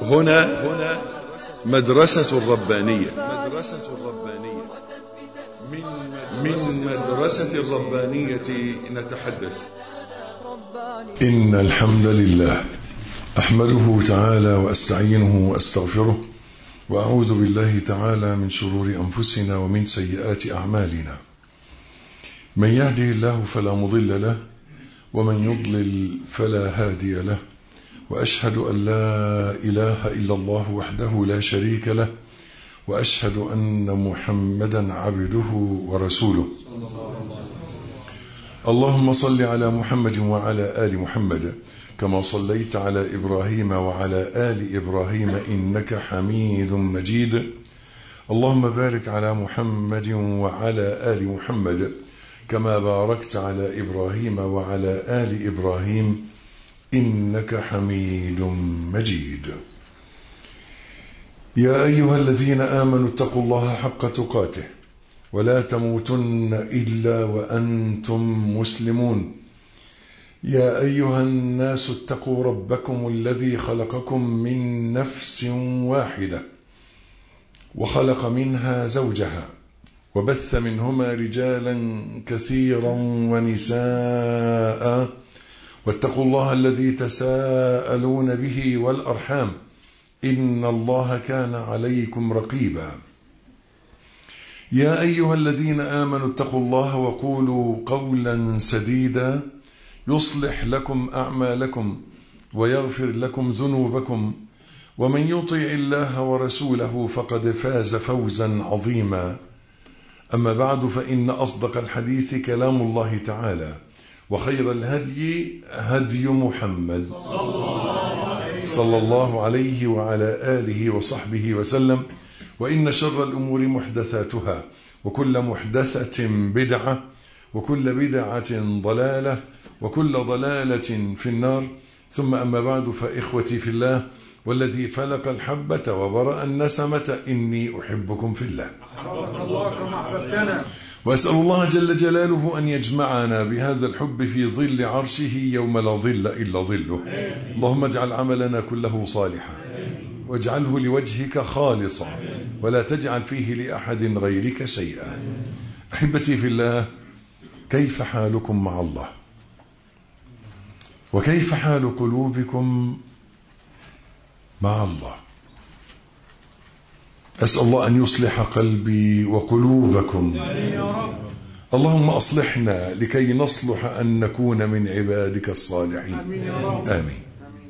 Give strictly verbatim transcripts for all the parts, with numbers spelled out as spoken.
هنا هنا مدرسة الربانية مدرسة الربانية من مدرسة الربانية نتحدث. إن الحمد لله أحمده تعالى وأستعينه وأستغفره وأعوذ بالله تعالى من شرور أنفسنا ومن سيئات أعمالنا. من يهده الله فلا مضل له ومن يضلل فلا هادي له، وأشهد أن لا إله إلا الله وحده لا شريك له، وأشهد أن محمدا عبده ورسوله. اللهم صل على محمد وعلى آل محمد كما صليت على إبراهيم وعلى آل إبراهيم إنك حميد مجيد. اللهم بارك على محمد وعلى آل محمد كما باركت على إبراهيم وعلى آل إبراهيم إنك حميد مجيد. يا أيها الذين آمنوا اتقوا الله حق تقاته ولا تموتن إلا وأنتم مسلمون. يا أيها الناس اتقوا ربكم الذي خلقكم من نفس واحدة وخلق منها زوجها وبث منهما رجالا كثيرا ونساء، واتقوا الله الذي تساءلون به والأرحام إن الله كان عليكم رقيبا. يا أيها الذين آمنوا اتقوا الله وقولوا قولا سديدا يصلح لكم أعمالكم ويغفر لكم ذنوبكم، ومن يطع الله ورسوله فقد فاز فوزا عظيما. أما بعد، فإن أصدق الحديث كلام الله تعالى، وخير الهدي هدي محمد صلى الله عليه وعلى آله وصحبه وسلم. وإن شر الأمور محدثاتها، وكل محدثة بدعة، وكل بدعة ضلالة، وكل ضلالة في النار. ثم أما بعد، فإخوتي في الله والذي فلق الحبة وبرأ النسمة إني أحبكم في الله، وأسأل الله جل جلاله أن يجمعنا بهذا الحب في ظل عرشه يوم لا ظل إلا ظله. اللهم اجعل عملنا كله صالحا واجعله لوجهك خالصا ولا تجعل فيه لأحد غيرك شيئا. أحبتي في الله، كيف حالكم مع الله؟ وكيف حال قلوبكم مع الله؟ أسأل الله أن يصلح قلبي وقلوبكم. اللهم أصلحنا لكي نصلح أن نكون من عبادك الصالحين. آمين.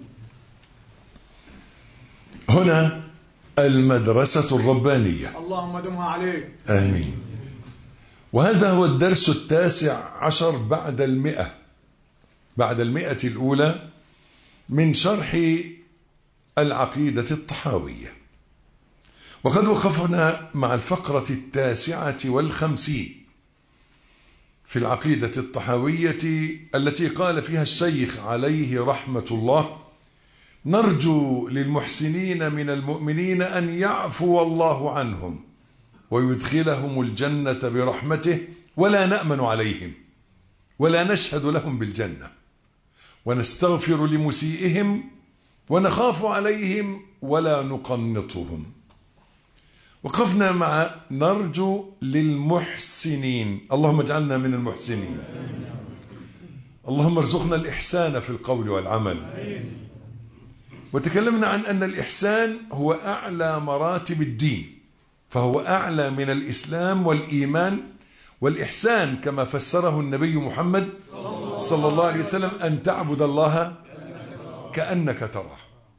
هنا المدرسة الربانية، اللهم دمها عليك. آمين. وهذا هو الدرس التاسع عشر بعد المئة بعد المئة الأولى من شرح العقيدة الطحاوية. وقد وقفنا مع الفقرة التاسعة والخمسين في العقيدة الطحاوية التي قال فيها الشيخ عليه رحمة الله: نرجو للمحسنين من المؤمنين أن يعفو الله عنهم ويدخلهم الجنة برحمته، ولا نأمن عليهم ولا نشهد لهم بالجنة، ونستغفر لمسيئهم ونخاف عليهم ولا نقنطهم. وقفنا مع نرجو للمحسنين، اللهم اجعلنا من المحسنين. اللهم ارزقنا الإحسان في القول والعمل. وتكلمنا عن أن الإحسان هو أعلى مراتب الدين، فهو أعلى من الإسلام والإيمان. والإحسان كما فسره النبي محمد صلى الله عليه وسلم أن تعبد الله كأنك تراه.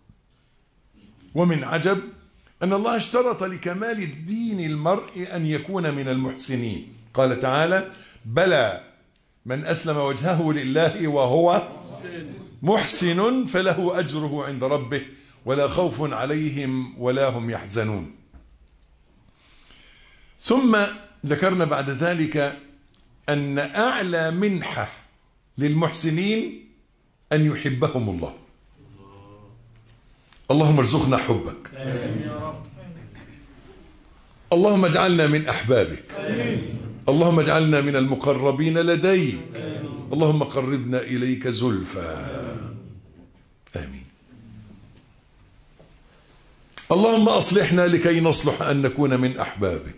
ومن عجب أن الله اشترط لكمال دين المرء أن يكون من المحسنين. قال تعالى: بلى من أسلم وجهه لله وهو محسن فله أجره عند ربه ولا خوف عليهم ولا هم يحزنون. ثم ذكرنا بعد ذلك أن أعلى منحة للمحسنين أن يحبهم الله. اللهم ارزقنا حبك. اللهم اجعلنا من أحبابك. اللهم اجعلنا من المقربين لديك. اللهم قربنا إليك زلفى. آمين. اللهم أصلحنا لكي نصلح أن نكون من أحبابك.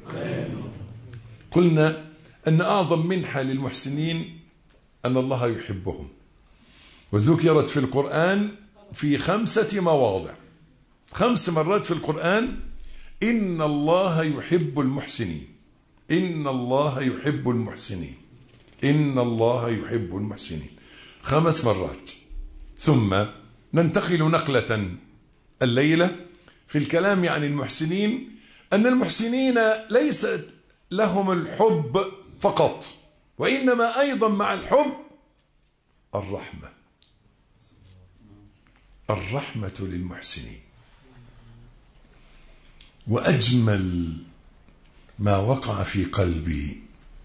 قلنا أن أعظم منحة للمحسنين أن الله يحبهم، وذكرت في القرآن في خمسة مواضع، خمس مرات في القرآن إن الله يحب المحسنين، إن الله يحب المحسنين، إن الله يحب المحسنين، خمس مرات. ثم ننتقل نقلة الليلة في الكلام عن المحسنين، أن المحسنين ليس لهم الحب فقط، وإنما أيضا مع الحب الرحمة، الرحمة للمحسنين. وأجمل ما وقع في قلبي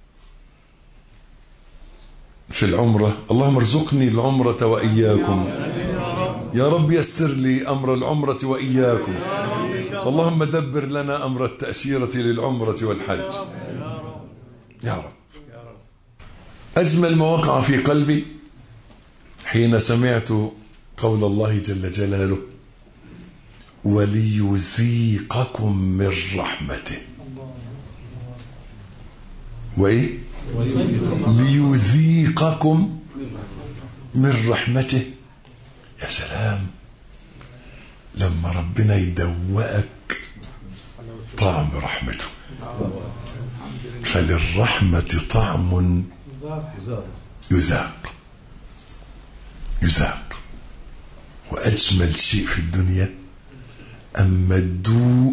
في العمرة، اللهم ارزقني العمرة وإياكم يا رب، يسر لي أمر العمرة وإياكم، اللهم دبر لنا أمر التأشيرة للعمرة والحج يا رب. أجمل ما وقع في قلبي حين سمعت قول الله جل جلاله وليذيقكم من رحمته. وإيه؟ ليذيقكم من رحمته. يا سلام لما ربنا يدوقك طعم رحمته. فللرحمة طعم يذاق يذاق. وأجمل شيء في الدنيا أما تذوق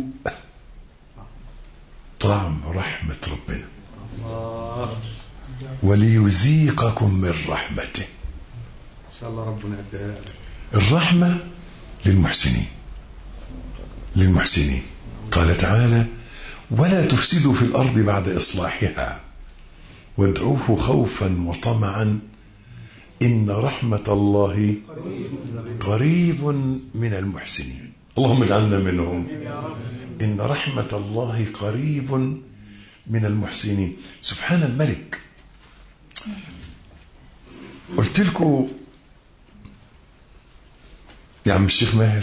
طعم رحمة ربنا. وليذيقكم من رحمته. إن شاء الله ربنا يديها. الرحمة للمحسنين، للمحسنين. قال تعالى ولا تفسدوا في الأرض بعد إصلاحها وادعوه خوفا وطمعا إن رحمة الله قريب من المحسنين. اللهم اجعلنا منهم. إن رحمة الله قريب من المحسنين. سبحان الملك. قلت لكم يا عم الشيخ ماهر،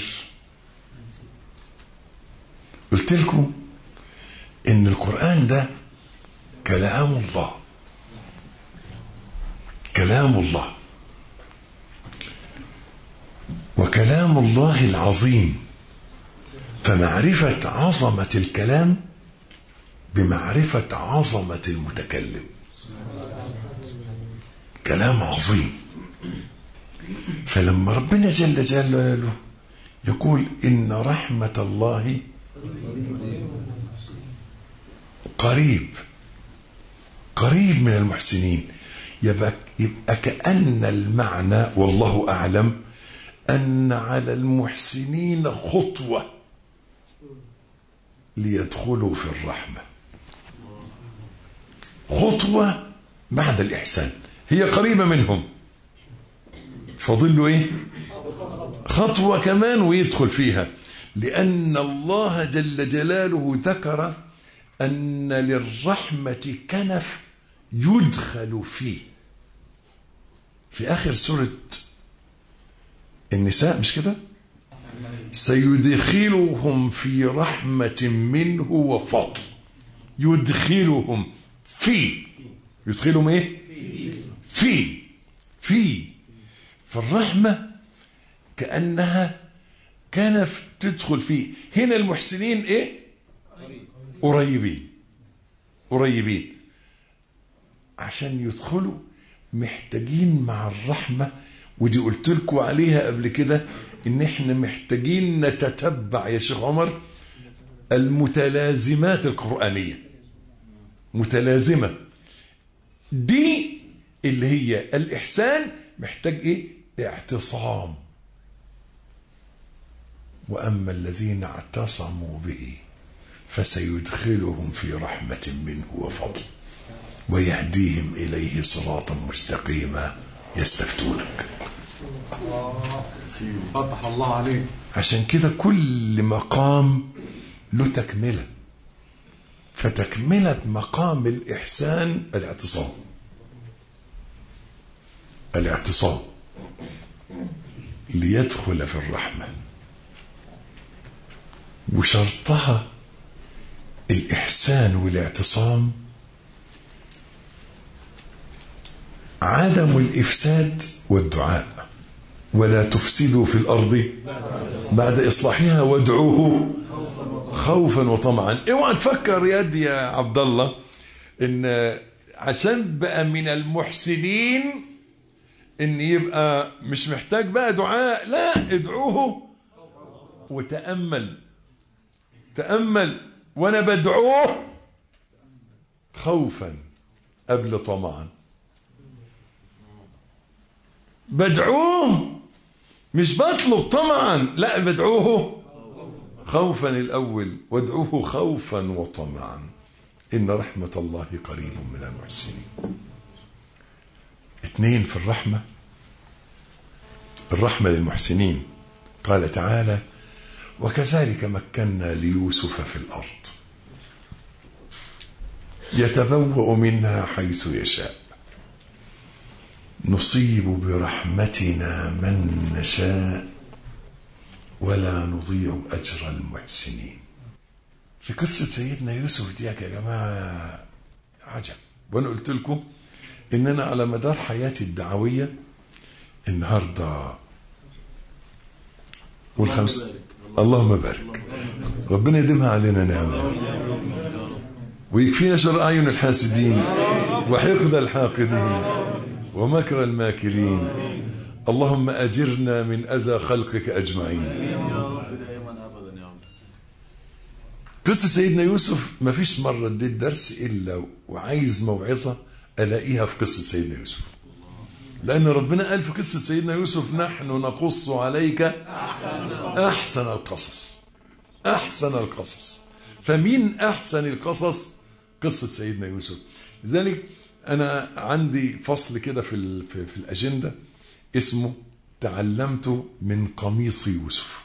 قلت لكم إن القرآن ده كلام الله، كلام الله، وكلام الله العظيم. فمعرفة عظمة الكلام بمعرفة عظمة المتكلم. كلام عظيم. فلما ربنا جل جلاله يقول إن رحمة الله قريب، قريب من المحسنين، يبقى, يبقى كأن المعنى والله أعلم أن على المحسنين خطوة ليدخلوا في الرحمة. خطوة بعد الإحسان، هي قريبة منهم، فضلوا إيه؟ خطوة كمان ويدخل فيها. لأن الله جل جلاله ذكر أن للرحمة كنف يدخل فيه في آخر سورة النساء، مش كده؟ سيدخلهم في رحمة منه وفضل. يدخلهم في، يدخلهم ايه؟ في في فالرحمة كأنها كنف تدخل فيه. هنا المحسنين ايه؟ قريبين، قريبين. عشان يدخلوا محتاجين مع الرحمة، ودي قلت لكم عليها قبل كده ان احنا محتاجين نتتبع يا شيخ عمر المتلازمات القرآنية. متلازمة دي اللي هي الإحسان محتاج ايه؟ اعتصام. وأما الذين اعتصموا به فسيدخلهم في رحمة منه وفضل ويهديهم إليه صراطا مستقيما يستفتونك. فتح الله عليك. عشان كده كل مقام له تكملة، فتكملة مقام الإحسان الاعتصام. الاعتصام ليدخل في الرحمة. وشرطها الإحسان والاعتصام، عدم الإفساد والدعاء. ولا تفسدوا في الأرض بعد إصلاحها وادعوه خوفا وطمعا. اوعى تفكر يا دي يا عبد الله ان عشان بقى من المحسنين ان يبقى مش محتاج بقى دعاء. لا، ادعوه وتأمل. تأمل وانا بدعوه خوفا قبل طمعا. بدعوه مش بطلب طمعا، لا بدعوه خوفا الأول، وادعوه خوفا وطمعا إن رحمة الله قريب من المحسنين. اثنين في الرحمة، الرحمة للمحسنين. قال تعالى: وكذلك مكنا ليوسف في الأرض يتبوأ منها حيث يشاء نصيب برحمتنا من نشاء ولا نضيع أجر المحسنين. في قصة سيدنا يوسف دي يا جماعة عجب. وأنا قلت لكم إن أنا على مدار حياتي الدعوية النهاردة والخمس اللهم بارك، ربنا يديمها علينا نعمة ويكفينا شر أعين الحاسدين وحقد الحاقدين ومكر الماكرين. اللهم أجرنا من أذى خلقك أجمعين. قصة سيدنا يوسف ما فيش مرة اديت درس إلا وعايز موعظة ألاقيها في قصة سيدنا يوسف، لأن ربنا قال في قصة سيدنا يوسف: نحن نقص عليك أحسن القصص. أحسن القصص. فمين أحسن القصص؟ قصة سيدنا يوسف. لذلك أنا عندي فصل كده في, في, في الأجندة اسمه تعلمت من قميص يوسف.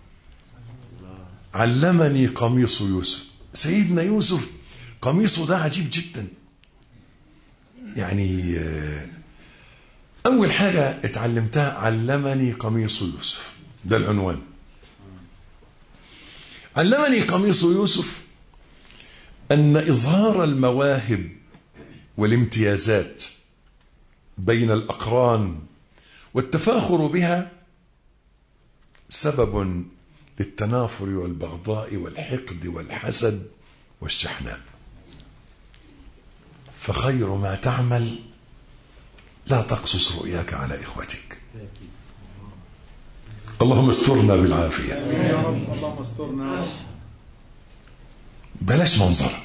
علمني قميص يوسف. سيدنا يوسف قميصه ده عجيب جدا. يعني أول حاجة اتعلمتها علمني قميص يوسف، ده العنوان. علمني قميص يوسف أن إظهار المواهب والامتيازات بين الأقران والتفاخر بها سبب للتنافر والبغضاء والحقد والحسد والشحناء. فخير ما تعمل لا تقصص رؤياك على إخوتك. اللهم استرنا بالعافية. اللهم استرنا. بلاش منظر.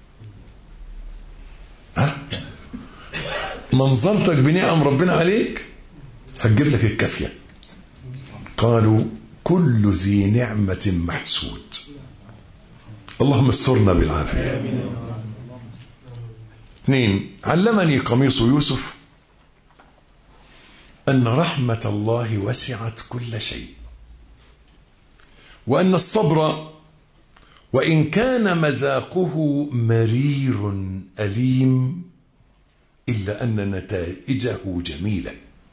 ها؟ منظرتك بنعم ربنا عليك هتجيب لك الكافية. قالوا كل ذي نعمة محسود. اللهم استرنا بالعافية. اثنين، علمني قميص يوسف أن رحمة الله وسعت كل شيء، وأن الصبر وإن كان مذاقه مرير أليم إلا أن نتائجه جميلة،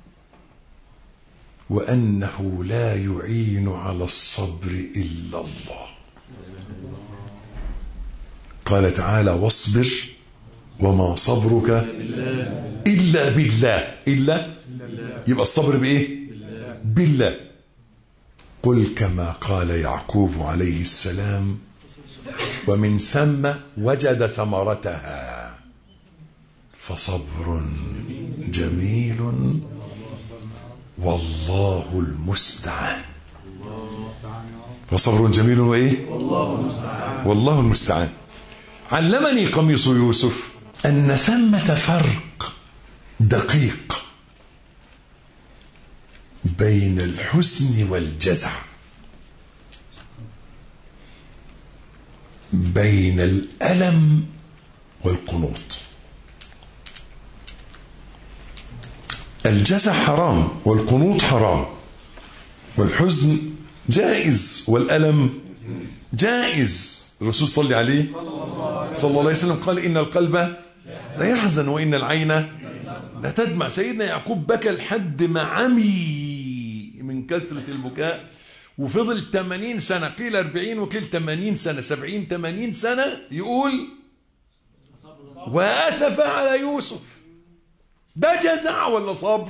وأنه لا يعين على الصبر إلا الله. قال تعالى: واصبر وما صبرك إلا بالله. إلا يبقى الصبر بإيه؟ بالله. قل كما قال يعقوب عليه السلام: ومن ثم وجد ثمرتها فصبر جميل والله المستعان. فصبر جميل وإيه؟ والله المستعان. علمني قميص يوسف أن ثمة فرق دقيق بين الحزن والجزع، بين الألم والقنوط. الجزع حرام والقنوط حرام، والحزن جائز والألم جائز. الرسول صلى عليه صلى الله عليه وسلم قال: إن القلب لا يحزن وإن العين لا تدمع. سيدنا يعقوب بكى لحد ما عمي من كثرة البكاء، وفضل ثمانين سنة، قيل أربعين وقيل ثمانين سنة، سبعين ثمانين سنة، يقول وأسف على يوسف. ده جزع ولا صبر؟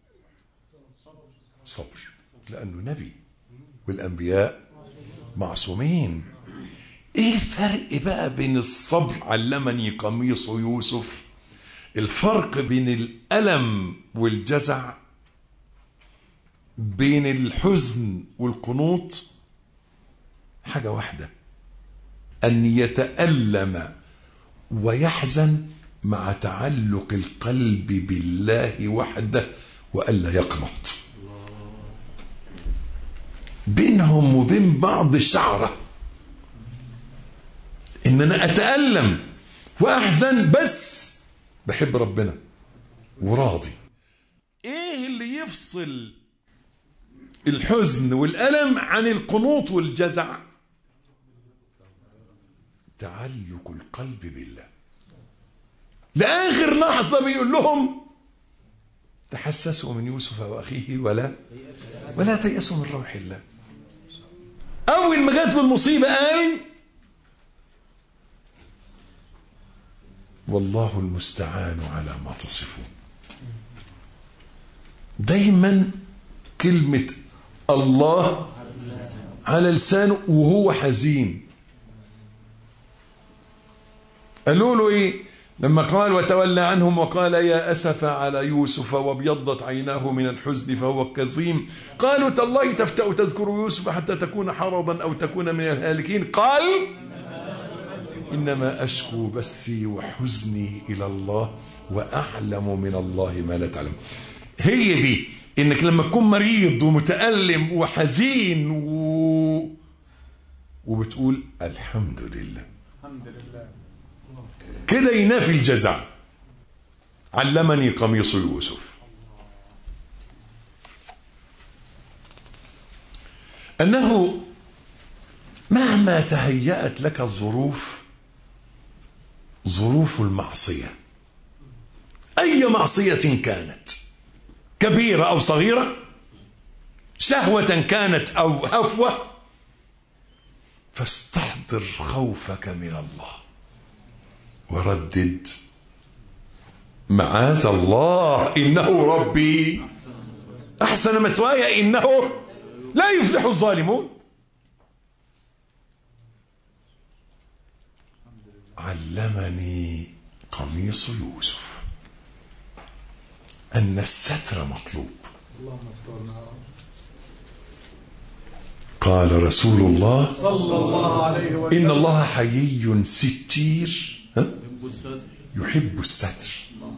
صبر، لأنه نبي والأنبياء معصومين. ايه الفرق بقى بين الصبر؟ علمني قميص يوسف. الفرق بين الألم والجزع، بين الحزن والقنوط، حاجة واحدة: أن يتألم ويحزن مع تعلق القلب بالله وحده وألا يقنط. بينهم وبين بعض شعرة، إن أنا أتألم وأحزن بس بحب ربنا وراضي. إيه اللي يفصل الحزن والألم عن القنوط والجزع؟ تعلق القلب بالله. لآخر لحظة بيقول لهم تحسسوا من يوسف وأخيه ولا ولا تيأسوا من روح الله. أول ما جات له المصيبة قال والله المستعان على ما تصفون. دايما كلمة الله على لسانه وهو حزين. قالوا له ايه لما قال وتولى عنهم وقال يا أسف على يوسف وابيضت عيناه من الحزن فهو كظيم؟ قالوا تالله تفتأ تذكر يوسف حتى تكون حرضا أو تكون من الهالكين. قال إنما أشكو بثي وحزني إلى الله وأعلم من الله ما لا تعلم. هي دي، إنك لما تكون مريض ومتألم وحزين و... وبتقول الحمد لله، الحمد لله، كده ينافي الجزع. علمني قميص يوسف. أنه مهما تهيأت لك الظروف، ظروف المعصية أي معصية كانت، كبيرة أو صغيرة، شهوة كانت أو هفوة، فاستحضر خوفك من الله وردد معاذ الله إنه ربي أحسن مثواي إنه لا يفلح الظالمون. علمني قميص يوسف أن الستر مطلوب. قال رسول الله صلى الله عليه وسلم إن الله حيي ستير يحب الستر.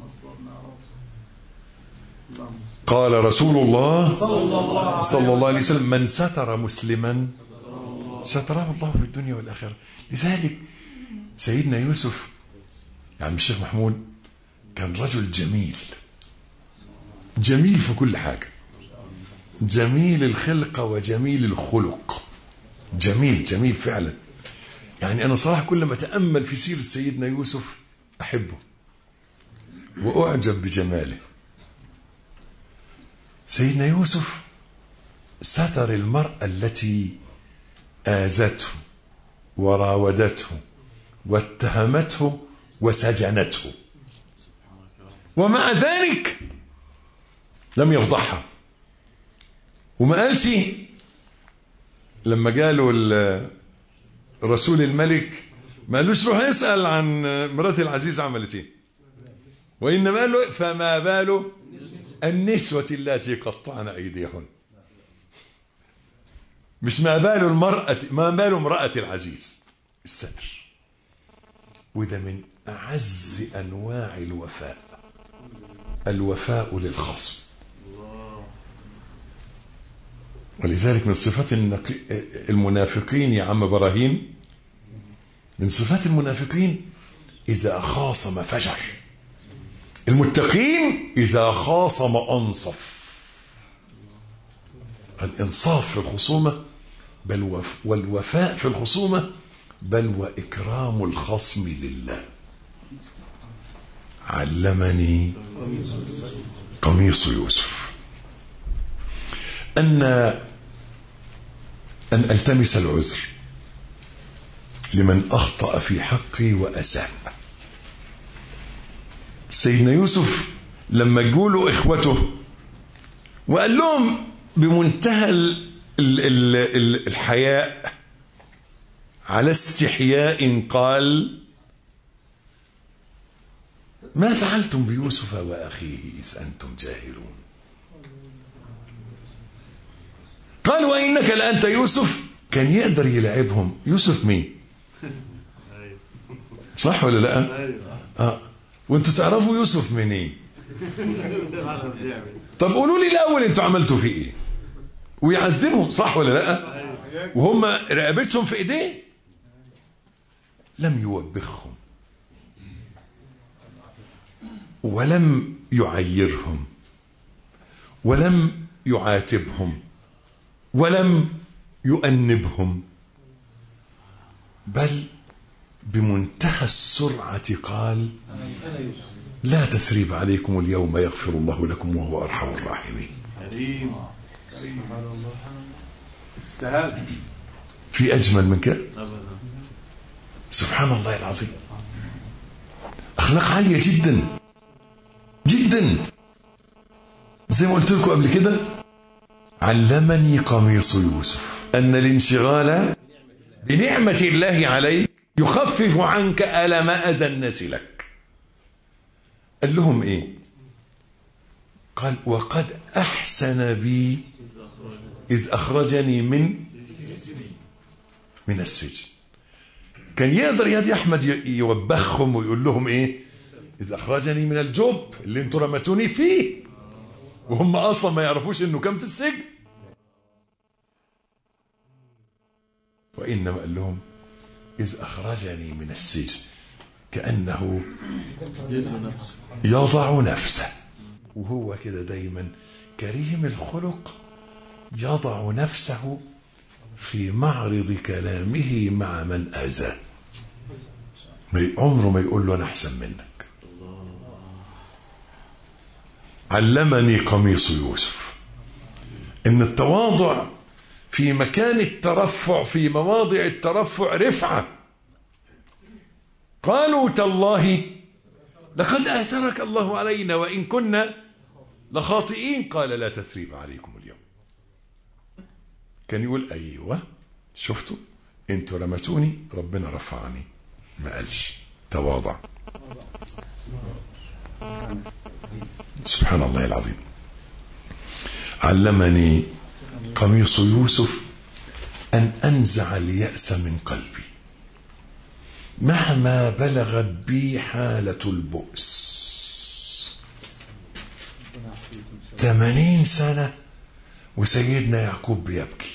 قال رسول الله صلى الله عليه وسلم من ستر مسلما ستره الله في الدنيا والآخرة. لذلك سيدنا يوسف يا عم الشيخ محمود كان رجل جميل، جميل في كل حاجة، جميل الخلقة وجميل الخلق، جميل جميل فعلا. يعني أنا صراحة كل ما أتأمل في سيرة سيدنا يوسف أحبه وأعجب بجماله. سيدنا يوسف ستر المرأة التي آذته وراودته واتهمته وسجنته، ومع ذلك لم يفضحها. وما قالش لما قالوا رسول الملك ما قالوش روح يسأل عن مرات العزيز عملت ايه، وإنما قال له فما بال النسوة التي قطعن أيديهن. مش ما بال المرأة، ما بال امرأة العزيز، الستر. وده من أعز أنواع الوفاء، الوفاء للخصم. ولذلك من صفات المنافقين يا عم براهيم، من صفات المنافقين إذا خاصم فجر، المتقين إذا خاصم أنصف. الإنصاف في الخصومة بل والوفاء في الخصومة بل وإكرام الخصم لله. علمني قميص يوسف أن أن ألتمس العذر لمن أخطأ في حقي وأساء. سيدنا يوسف لما جولوا إخوته وقال لهم بمنتهى ال ال ال ال الحياء على استحياء قال: ما فعلتم بيوسف وأخيه إذ أنتم جاهلون؟ قالوا: وإنك لأنت يوسف. كان يقدر يلعبهم. يوسف مين؟ صح ولا لا؟ آه. وانتوا تعرفوا يوسف منين؟ طب قولوا لي الأول انتوا عملتوا فيه ايه؟ ويعذبهم، صح ولا لا؟ وهم رقبتهم في ايديه. لم يوبخهم ولم يعيرهم ولم يعاتبهم ولم يؤنبهم، بل بمنتهى السرعة قال: لا تثريب عليكم اليوم يغفر الله لكم وهو أرحم الراحمين. كريم استهال. في أجمل من كده؟ سبحان الله العظيم. أخلاق عالية جدا جدا. زي ما قلت لكم قبل كده: علمني قميص يوسف أن الانشغال بنعمة الله عليك يخفف عنك ألم أذى الناس لك. قال لهم إيه؟ قال: وقد أحسن بي إذ أخرجني من من السجن. كان يقدر يا أحمد يوبخهم ويقول لهم إيه؟ إذ أخرجني من الجب اللي انتوا رمتوني فيه، وهم أصلا ما يعرفوش إنه كان في السجن. وإنما قال لهم: إذ أخرجني من السجن، كأنه يضع نفسه. وهو كده دايما كريم الخلق، يضع نفسه في معرض كلامه مع من آذاه. عمره ما يقول له أنا أحسن منك. علمني قميص يوسف إن التواضع في مكان الترفع، في مواضع الترفع رفعة. قالوا: تالله لقد آثرك الله علينا وإن كنا لخاطئين. قال: لا تثريب عليكم اليوم. كان يقول: أيوة شفتوا انتوا رمتوني، ربنا رفعني. ما قالش، تواضع. سبحان الله العظيم. علمني قميص يوسف أن أنزع اليأس من قلبي مهما بلغت بي حالة البؤس. ثمانين سنة وسيدنا يعقوب بيبكي،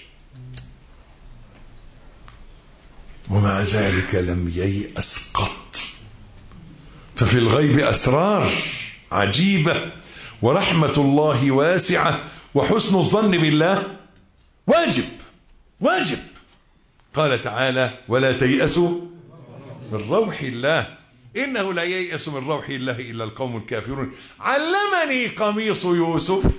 ومع ذلك لم ييأس قط. ففي الغيب أسرار عجيبة، ورحمة الله واسعة، وحسن الظن بالله واجب واجب. قال تعالى: ولا تيأسوا من روح الله إنه لا ييأس من روح الله إلا القوم الكافرون. علمني قميص يوسف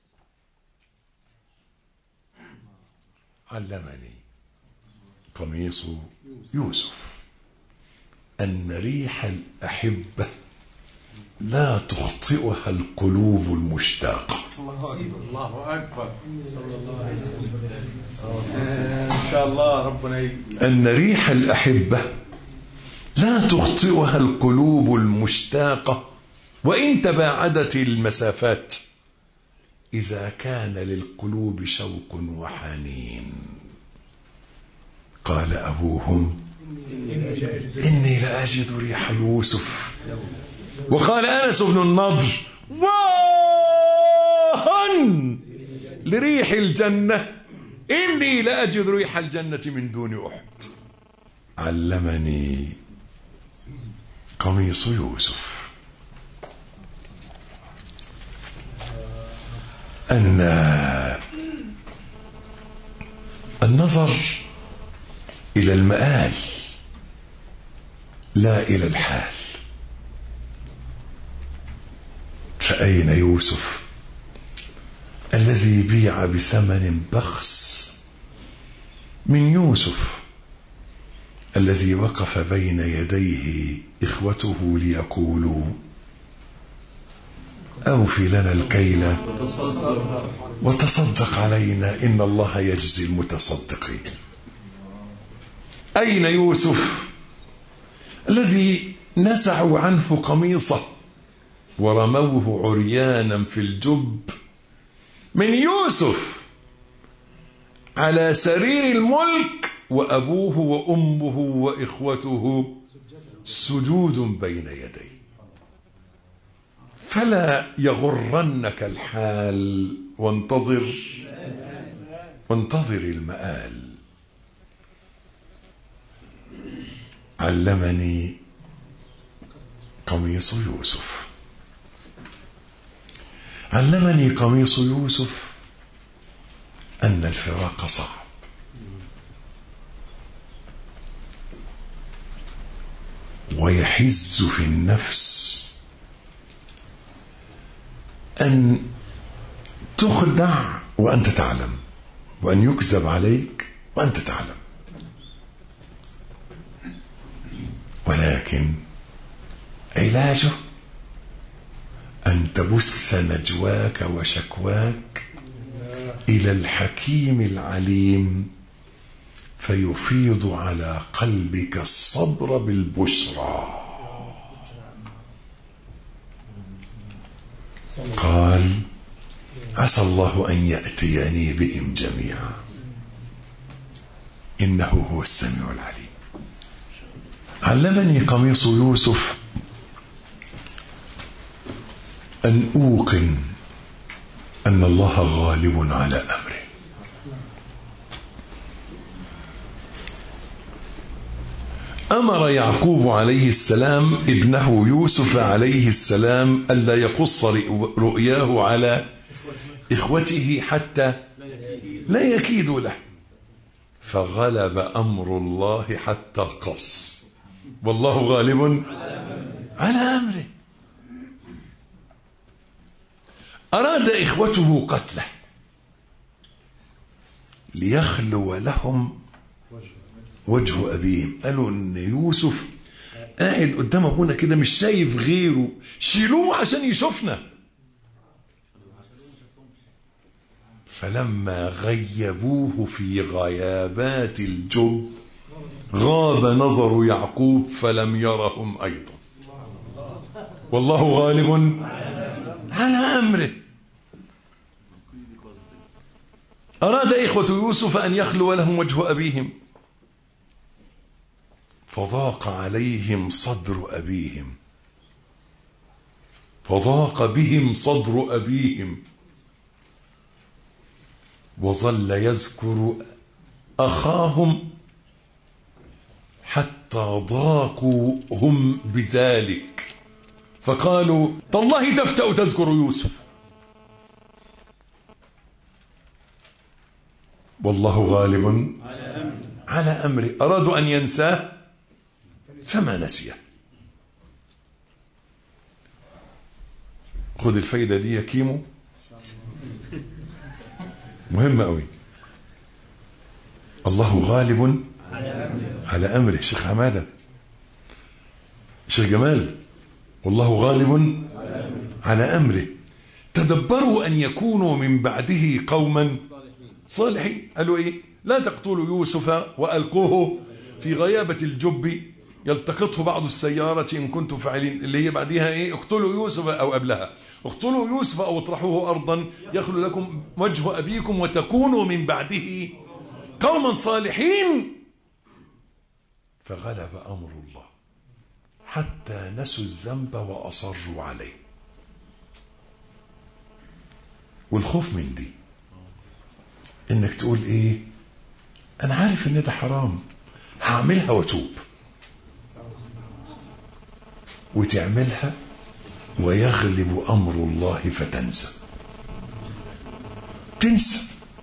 علمني قميص يوسف أن ريح الأحبة لا تخطئها القلوب المشتاقة. الله أكبر. صلى الله عليه وسلم. إن شاء الله ربنا ي... أن ريح الأحبة لا تخطئها القلوب المشتاقة وإن تباعدت المسافات، إذا كان للقلوب شوق وحنين. قال أبوهم: إني لأجد ريح يوسف. وقال أنس بن النضر: واهن لريح الجنة، إني لأجد ريح الجنة من دون أحد. علمني قميص يوسف أن النظر إلى المآل لا إلى الحال. فأين يوسف الذي بيع بثمن بخس من يوسف الذي وقف بين يديه إخوته ليقولوا أوفي لنا الكيل وتصدق علينا إن الله يجزي المتصدقين. أين يوسف الذي نزعوا عنه قميصه ورموه عريانا في الجب؟ من يوسف على سرير الملك وأبوه وأمه وإخوته سجود بين يديه. فلا يغرنك الحال وانتظر وانتظر المآل. علمني قميص يوسف علمني قميص يوسف أن الفراق صعب، ويحز في النفس أن تخدع وأنت تعلم، وأن يكذب عليك وأنت تعلم. ولكن علاجه أن تبث نجواك وشكواك إلى الحكيم العليم فيفيض على قلبك الصبر بالبشرى. قال عسى الله أن يأتيني بهم جميعا إنه هو السميع العليم. علمني قميص يوسف أن أوقن أن الله غالب على أمره. أمر يعقوب عليه السلام ابنه يوسف عليه السلام ألا يقص رؤياه على إخوته حتى لا يكيدوا له، فغلب أمر الله حتى قص، والله غالب على أمره. أراد إخوته قتله ليخلو لهم وجه أبيهم. قالوا إن يوسف قاعد قدام أبونا كده مش شايف غيره، شيلوه عشان يشوفنا. فلما غيبوه في غيابات الجب غاب نظر يعقوب فلم يرهم أيضا، والله غالب على أمره. أراد إخوة يوسف أن يخلو لهم وجه أبيهم فضاق عليهم صدر أبيهم فضاق بهم صدر أبيهم وظل يذكر أخاهم حتى ضاقوا هم بذلك، فقالوا تالله تفتأ تذكر يوسف، والله غالب على أمره. أرادوا أن ينساه فما نسيه. خذ الفايدة دي يا كيمو، مهمة قوي. الله غالب على أمره. شيخ حمادة، شيخ جمال، والله غالب على أمره. تدبروا أن يكونوا من بعده قوما صالحين. قالوا إيه؟ لا تقتلوا يوسف وألقوه في غيابة الجب يلتقطه بعض السيارة إن كنتم فاعلين، اللي هي بعدها إيه؟ اقتلوا يوسف، أو قبلها اقتلوا يوسف أو اطرحوه أرضا يخلو لكم وجه أبيكم وتكونوا من بعده قوما صالحين. فغلب أمر الله حتى نسوا الذنب وأصروا عليه. والخوف من دي إنك تقول إيه؟ أنا عارف إن ده حرام، هعملها وتوب، وتعملها ويغلب أمر الله فتنسى تنسى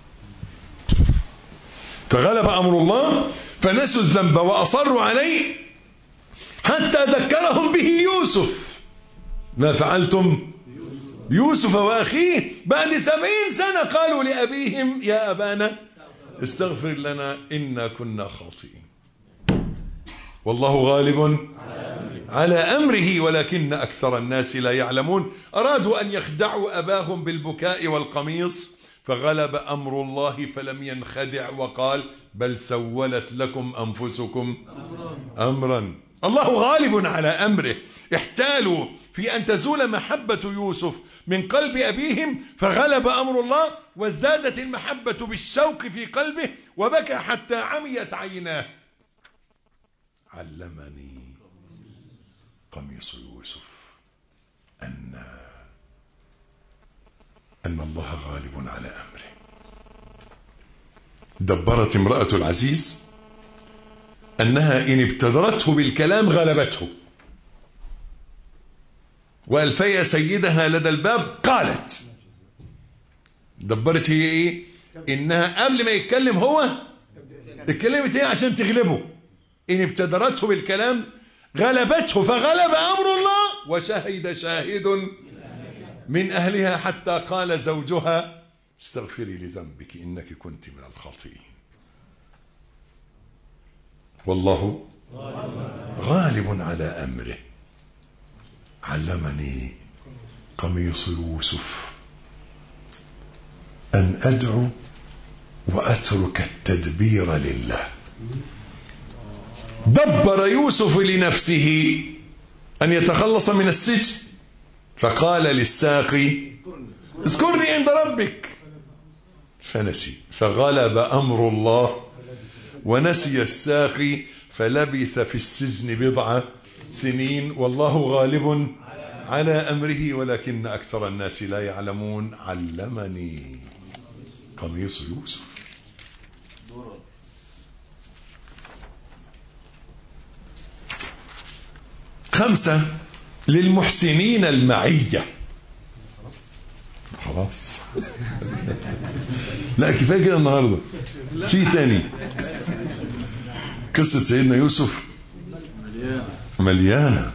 فغلب أمر الله فنسوا الذنب وأصروا عليه حتى ذكرهم به يوسف. ما فعلتم بيوسف وأخيه؟ بعد سبعين سنة قالوا لأبيهم يا أبانا استغفر لنا إنا كنا خاطئين. والله غالب على أمره ولكن أكثر الناس لا يعلمون. أرادوا أن يخدعوا أباهم بالبكاء والقميص فغلب أمر الله فلم ينخدع وقال بل سولت لكم أنفسكم أمرا. الله غالب على أمره. احتالوا في أن تزول محبة يوسف من قلب أبيهم فغلب أمر الله وازدادت المحبة بالشوق في قلبه وبكى حتى عميت عيناه. علمني قميص يوسف أن أن الله غالب على أمره. دبرت امرأة العزيز أنها إن ابتدرته بالكلام غلبته، وألفي سيدها لدى الباب قالت، دبرت هي إيه؟ إنها قبل ما يتكلم هو اتكلمت إيه عشان تغلبه. إن ابتدرته بالكلام غلبته فغلب أمر الله وشهد شاهد من أهلها حتى قال زوجها استغفري لذنبك إنك كنت من الخاطئين. والله غالب على أمره. علمني قميص يوسف أن أدعو وأترك التدبير لله. دبر يوسف لنفسه أن يتخلص من السجن فقال للساقي اذكرني عند ربك فنسي فغلب أمر الله ونسي الساقي فلبث في السجن بضع سنين. والله غالب على أمره ولكن أكثر الناس لا يعلمون. علمني قميص يوسف. خمسة للمحسنين المعية. خلاص لا كفاية كده النهاردة. في تاني قصة سيدنا يوسف مليانة.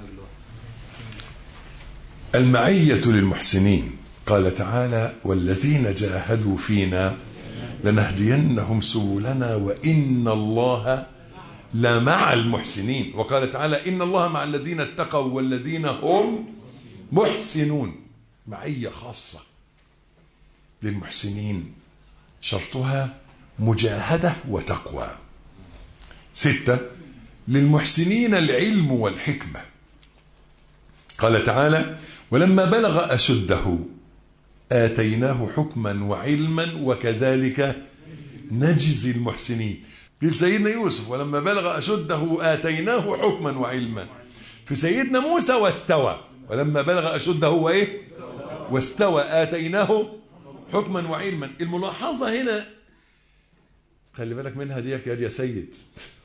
المعية للمحسنين. قال تعالى والذين جاهدوا فينا لنهدينهم سبلنا وإن الله لمع المحسنين. وقال تعالى إن الله مع الذين اتقوا والذين هم محسنون. معية خاصة للمحسنين شرطها مجاهدة وتقوى. ستة للمحسنين العلم والحكمة. قال تعالى ولما بلغ أشده آتيناه حكما وعلما وكذلك نجزي المحسنين. في سيدنا يوسف ولما بلغ أشده آتيناه حكما وعلما. في سيدنا موسى واستوى ولما بلغ أشده وإيه واستوى آتيناه حكما وعلما. الملاحظة هنا خلي بالك منها ديك يا سيد،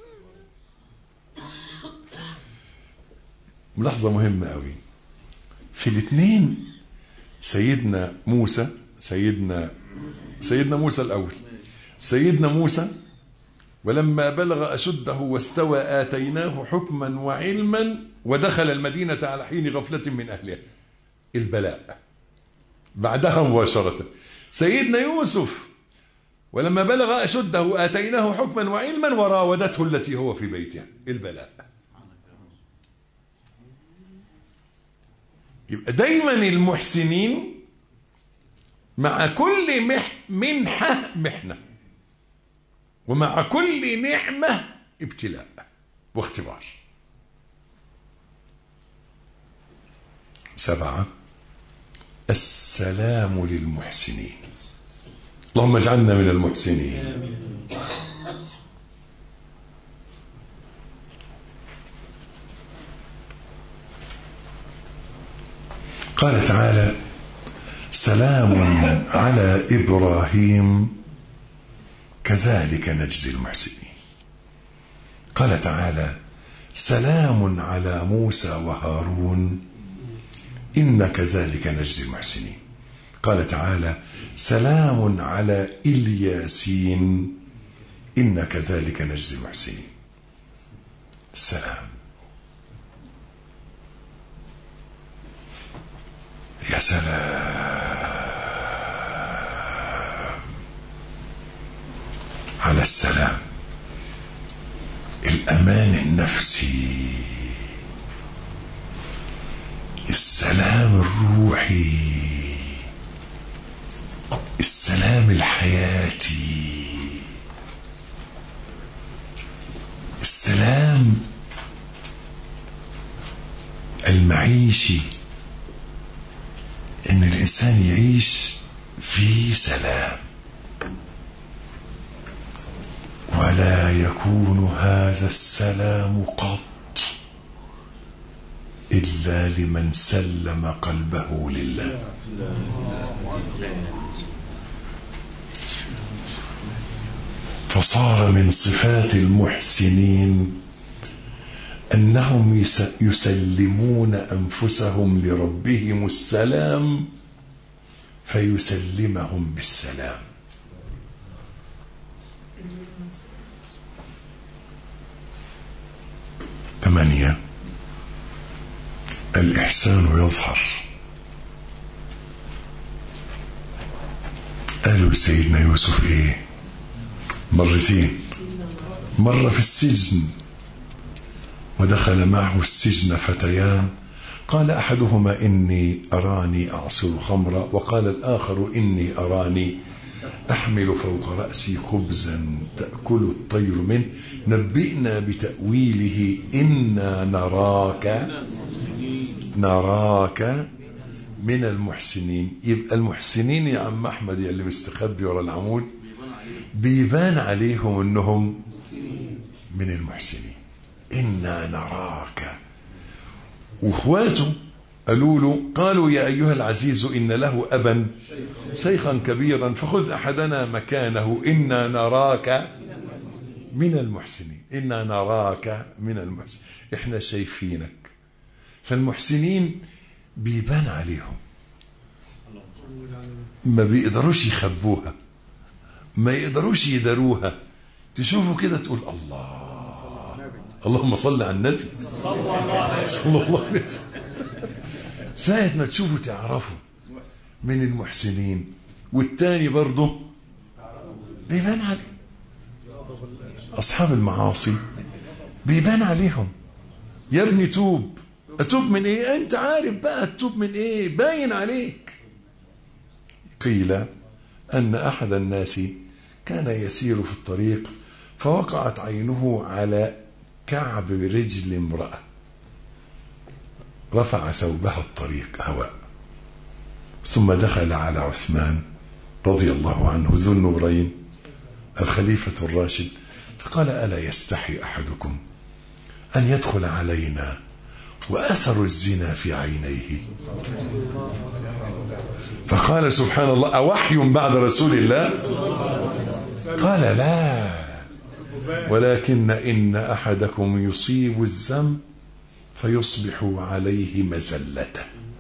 ملاحظة مهمة قوي في الاثنين. سيدنا موسى سيدنا سيدنا موسى الأول سيدنا موسى ولما بلغ أشده واستوى آتيناه حكما وعلما ودخل المدينة على حين غفلة من أهلها. البلاء بعدها مباشرة. سيدنا يوسف ولما بلغ أشده آتيناه حكما وعلما وراودته التي هو في بيتها. البلاء. يبقى دايما المحسنين مع كل مح منحة محنة ومع كل نعمة ابتلاء واختبار. سبعة السلام للمحسنين. اللهم اجعلنا من المحسنين. قال تعالى سلام على إبراهيم كذلك نجزي المحسنين. قال تعالى سلام على موسى وهارون إن كذلك نجزي المحسنين. قال تعالى سلام على الياسين إن كذلك نجزي المحسنين. السلام. يا سلام. على السلام، الأمان النفسي، السلام الروحي، السلام الحياتي، السلام المعيشي، ان الانسان يعيش في سلام. ولا يكون هذا السلام قط الا لمن سلم قلبه لله. فصار من صفات المحسنين أنهم يسلمون أنفسهم لربهم السلام فيسلمهم بالسلام. ثمانية، الإحسان يظهر. قالوا لسيدنا يوسف إيه؟ مرتين، مرة في السجن ودخل معه السجن فتيان، قال أحدهما إني أراني أعصر خمرا، وقال الآخر إني أراني أحمل فوق رأسي خبزا تأكل الطير منه، نبئنا بتأويله إنا نراك نراك من المحسنين. يبقى المحسنين يا عم أحمد يا اللي مستخبي ورا العمود بيبان عليهم أنهم من المحسنين. إنا نراك. واخواته قالوا له، قالوا يا أيها العزيز إن له أبا شيخا كبيرا فخذ أحدنا مكانه إنا نراك من المحسنين. إنا نراك من المحسنين، إحنا شايفينك. فالمحسنين بيبان عليهم، ما بيقدروش يخبوها، ما يقدروش يداروها. تشوفوا كده تقول الله، اللهم صل على النبي صلى الله عليه وسلم. ساعة ما تشوفوا تعرفوا من المحسنين. والتاني برضه بيبان عليه. أصحاب المعاصي بيبان عليهم. يا ابني توب. أتوب من إيه؟ أنت عارف بقى تتوب من إيه، باين عليك. قيل أن أحد الناس كان يسير في الطريق فوقعت عينه على كعب رجل امرأة، رفع ثوبها الطريق هواء، ثم دخل على عثمان رضي الله عنه ذو النورين الخليفة الراشد فقال ألا يستحي أحدكم أن يدخل علينا وأثر الزنا في عينيه؟ فقال سبحان الله أوحي بعد رسول الله؟ قال لا، ولكن إن أحدكم يصيب الذنب فيصبح عليه مزلة.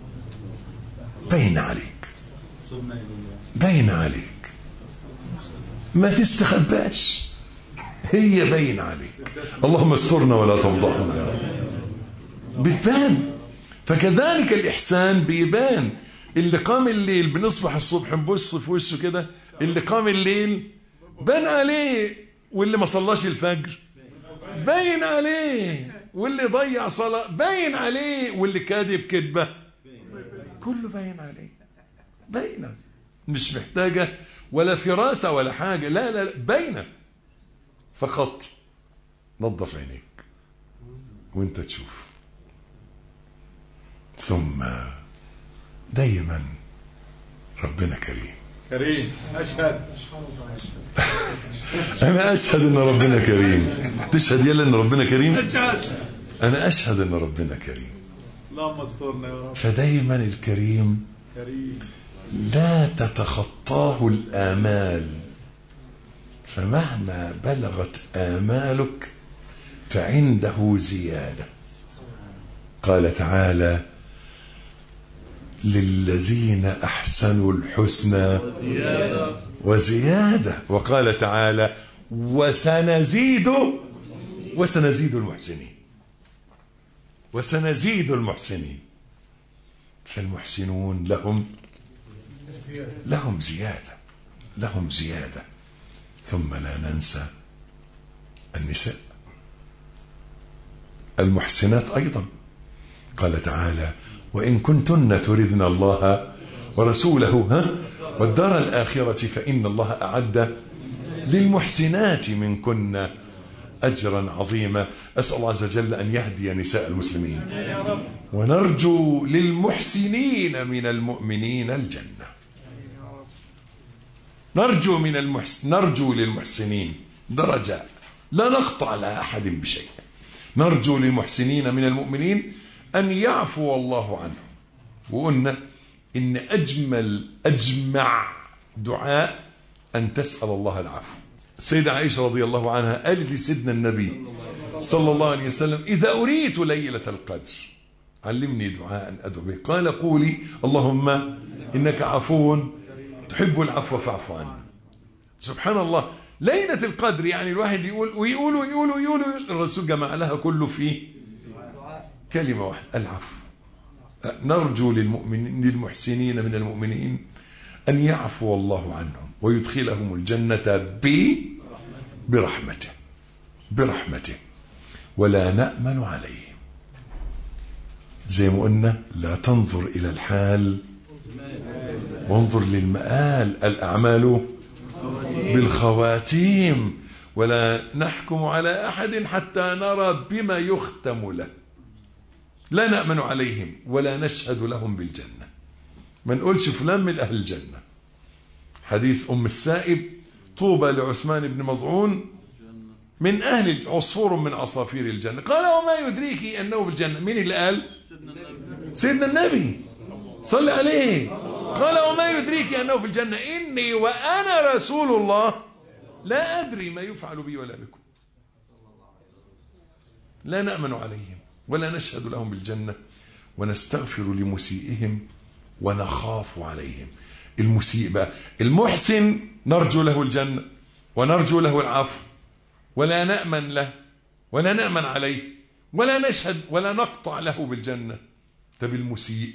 بين عليك، بين عليك، ما تستخباش، هي بين عليك. اللهم استرنا ولا تفضحنا. بتبان. فكذلك الإحسان بيبان. اللي قام الليل بنصبح الصبح نبص في وشه كده، اللي قام الليل بان عليه، واللي ما صلاش الفجر باين عليه، واللي ضيع صلاة باين عليه، واللي كاذب كذبة كله باين عليه. باينة، مش محتاجة ولا فراسة ولا حاجة، لا لا, لا. باينة فقط. نظف عينيك وانت تشوف. ثم دايما ربنا كريم. كريم أشهد. أنا أشهد أن ربنا كريم. تشهد يلا أن ربنا كريم؟ أشهد. أنا أشهد أن ربنا كريم. اللهم استرنا يا رب. فدايما الكريم كريم لا تتخطاه الآمال، فمهما بلغت آمالك فعنده زيادة. قال تعالى للذين أحسنوا الحسنى وزيادة، وقال تعالى وسنزيد وسنزيد المحسنين، وسنزيد المحسنين. فالمحسنون لهم لهم زيادة، لهم زيادة. ثم لا ننسى النساء المحسنات أيضا. قال تعالى: وإن كنتن تردن الله ورسوله ها والدار الآخرة فإن الله أعد للمحسنات منكن أجرا عظيما. أسأل الله عز وجل أن يهدي نساء المسلمين، ونرجو للمحسنين من المؤمنين الجنة. نرجو من المحسن نرجو للمحسنين درجة لا نقطع على أحد بشيء. نرجو للمحسنين من المؤمنين أن يعفو الله عنهم. وقلنا إن أجمل أجمع دعاء أن تسأل الله العفو. السيدة عائشة رضي الله عنها قالت لسيدنا النبي صلى الله عليه وسلم: إذا أريت ليلة القدر علمني دعاء أدعو به. قال: قولي اللهم إنك عفو تحب العفو فاعف عنا. سبحان الله، ليلة القدر يعني الواحد يقول ويقول ويقول ويقول. الرسول جمع لها كله في كلمة واحدة: العفو. نرجو للمؤمنين للمحسنين من المؤمنين أن يعفو الله عنهم ويدخلهم الجنة برحمته برحمته ولا نأمن عليهم. زي ما قلنا: لا تنظر إلى الحال وانظر للمآل. الأعمال بالخواتيم ولا نحكم على أحد حتى نرى بما يختم له. لا نأمن عليهم ولا نشهد لهم بالجنة. ما نقولش فلان من أهل الجنة. حديث أم السائب: طوبى لعثمان بن مظعون من أهل عصفور من عصافير الجنة. قال: وما يدريك أنه بالجنة؟ مين اللي قال؟ سيدنا النبي صلى عليه. قال: وما يدريك أنه في الجنة؟ إني وأنا رسول الله لا أدري ما يفعل بي ولا بكم. لا نأمن عليهم ولا نشهد لهم بالجنة ونستغفر لمسيئهم ونخاف عليهم. المسيء بقى، المحسن نرجو له الجنة ونرجو له العفو ولا نأمن له ولا نأمن عليه ولا نشهد ولا نقطع له بالجنة. طب المسيء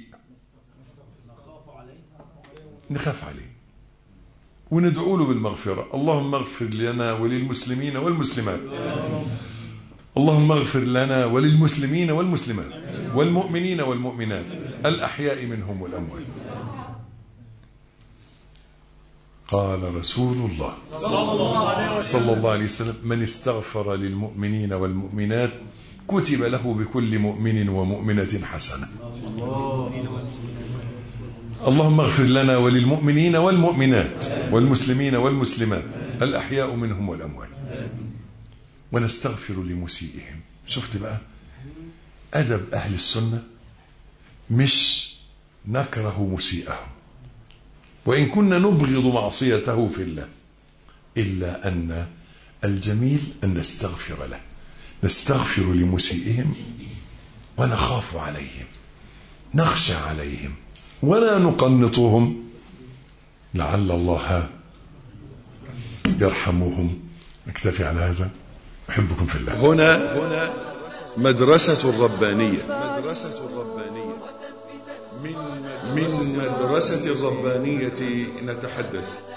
نخاف عليه وندعو له بالمغفرة. اللهم اغفر لنا وللمسلمين والمسلمات. اللهم اغفر لنا وللمسلمين والمسلمات والمؤمنين والمؤمنات الأحياء منهم والأموات. قال رسول الله صلى الله عليه وسلم: من استغفر للمؤمنين والمؤمنات كتب له بكل مؤمن ومؤمنة حسنة. اللهم اغفر لنا وللمؤمنين والمؤمنات والمسلمين والمسلمات الأحياء منهم والأموات ونستغفر لمسيئهم. شفت بقى أدب أهل السنة؟ مش نكره مسيئهم وإن كنا نبغض معصيته في الله، إلا أن الجميل أن نستغفر له. نستغفر لمسيئهم ونخاف عليهم، نخشى عليهم ولا نقنطهم لعل الله يرحمهم. نكتفي على هذا. أحبكم في الله. هنا هنا مدرسة الربانية. مدرسة الربانية من من مدرسة الربانية نتحدث.